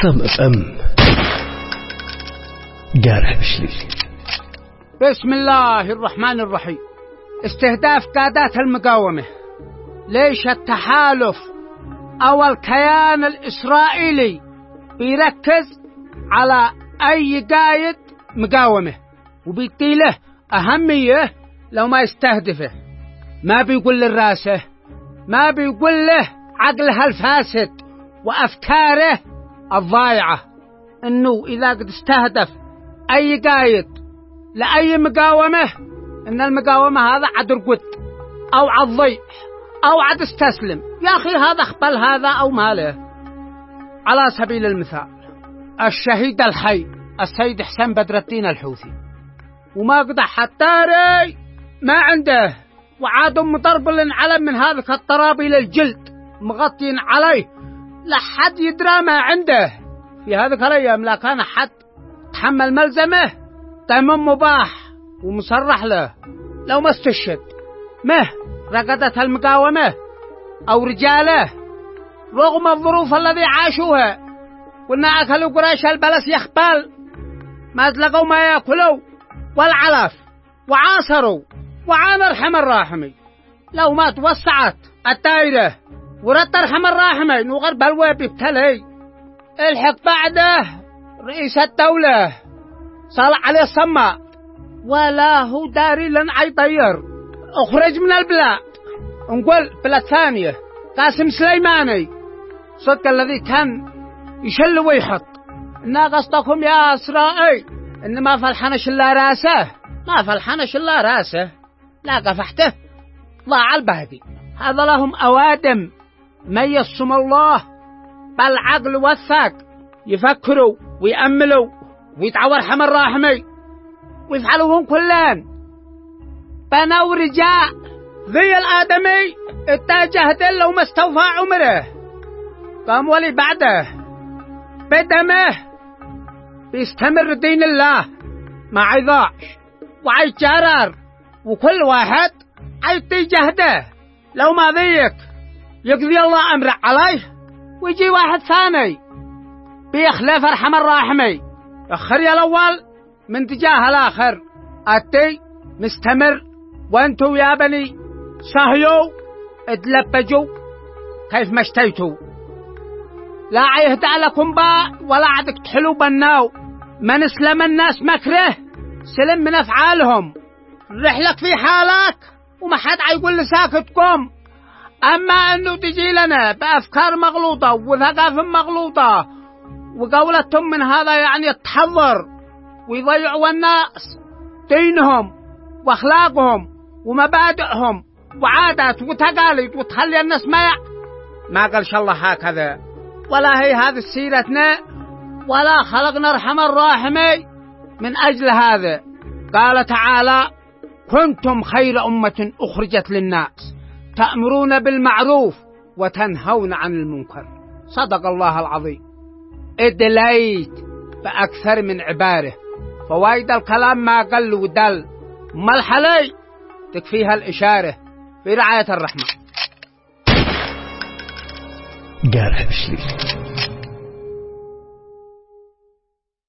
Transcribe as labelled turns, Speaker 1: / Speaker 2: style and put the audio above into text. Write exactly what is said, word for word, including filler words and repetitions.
Speaker 1: عصام اف ام جارح بشليل.
Speaker 2: بسم الله الرحمن الرحيم. استهداف قادات المقاومة. ليش التحالف أو الكيان الإسرائيلي بيركز على أي قايد مقاومة وبيدي له أهمية لو ما يستهدفه؟ ما بيقول للراسه، ما بيقول له عقلها الفاسد وأفكاره الضائعة إنه إذا قد استهدف أي قايد لأي مقاومة إن المقاومة هذا عد رقد أو عد ضيع أو عد استسلم. يا أخي هذا اخبل هذا أو ماله. على سبيل المثال الشهيد الحي السيد حسين بدر الدين الحوثي، وما قدح حتى ري ما عنده وعاد مطربل علم من هذا الطرابي للجلد مغطين عليه لحد يدرى ما عنده في هذه الأيام. لا كان حد تحمل ملزمه تمام مباح ومصرح له لو ما استشهد مه رقدت المقاومة أو رجاله رغم الظروف الذي عاشوها. قلنا أكلوا قريش البلس يخبال ما تلقوا ما يأكلوا والعلف وعاصروا وعان ارحم الراحمي. لو ما توسعت الدائرة ورد ارحم الراحمي نغر بلوى بيبتلي الحق بعده رئيس الدولة صالح عليه الصماء ولا هو داري لن عيطير. اخرج من البلاد نقول بلاد ثانية قاسم سليماني صدق الذي كان يشل ويحط. إنا قصدكم يا إسرائيل إن ما فالحنش إلا راسه، ما فالحنش إلا راسه لا قفحته ضاع البهدي. هذا لهم أوادم ميزهم الله بالعقل والثاق يفكروا ويأملوا ويتعور حمر راحمي ويفعلوهم كلان. بنوا رجاء ذي الآدمي اتجهت له وما استوفى عمره قام ولي بعده بدمه بيستمر دين الله ما عيضاعش وعيجرر وكل واحد عيطي جهده. لو ما ذيك يقضي الله أمر عليه ويجي واحد ثاني بيخلف ارحم الراحمي اخري الأول من تجاه الآخر أتي مستمر. وانتو يا بني سهيو اتلبجوا كيف ما اشتيتوا لا عيهدع لكم با ولا عدك تحلوا بناو. من اسلم الناس مكره سلم من افعالهم. رحلك في حالك وما حد عيقول لساكتكم. اما انه تجي لنا بافكار مغلوطة وثقافة مغلوطة وقولتهم من هذا يعني التحضر ويضيعوا الناس دينهم واخلاقهم ومبادئهم وعادات وتقاليد وتخلي الناس ما يع... ما قال شاء الله هكذا ولا هي هذه سيرتنا ولا خلقنا ارحم الراحمي من أجل هذا. قال تعالى كنتم خير أمة أخرجت للناس تأمرون بالمعروف وتنهون عن المنكر. صدق الله العظيم. ادليت بأكثر من عبارة فوايد الكلام ما قل ودل ملحلي تكفيها الإشارة في رعاية الرحمة.
Speaker 1: جارح بشليل.